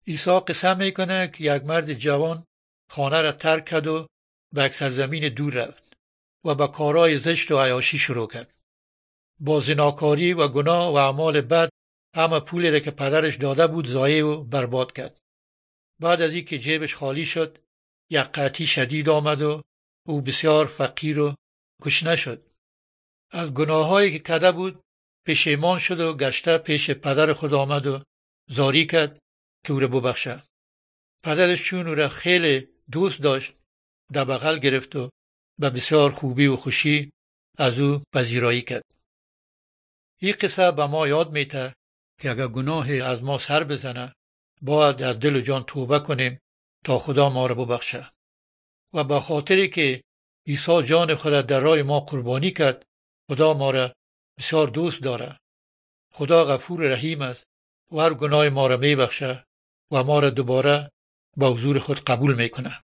عیسی قصه میکنه که یک مرد جوان خانه را ترک کرد و به یک سرزمین دور رفت و به کارهای زشت و عیاشی شروع کرد. با زناکاری و گناه و اعمال بد همه پولی را که پدرش داده بود ضایع و برباد کرد. بعد از اینکه جیبش خالی شد، یک قحطی شدید آمد و او بسیار فقیر و گشنه شد. از گناهایی که کرده بود پشیمان شد و گشته پیش پدر خود آمد و زاری کرد که او را ببخشه. پدرش چون او را خیلی دوست داشت، در بغل گرفت و به بسیار خوبی و خوشی از او پذیرایی کرد. این قصه به ما یاد میده که اگر گناهی از ما سر بزنه، باید از دل و جان توبه کنیم تا خدا ما را ببخشه. و به خاطری که عیسی جان خود در راه ما قربانی کرد، خدا ما را بسیار دوست داره. خدا غفور رحیم است و هر گناه ما را میبخشه و ما را دوباره به حضور خود قبول میکنه.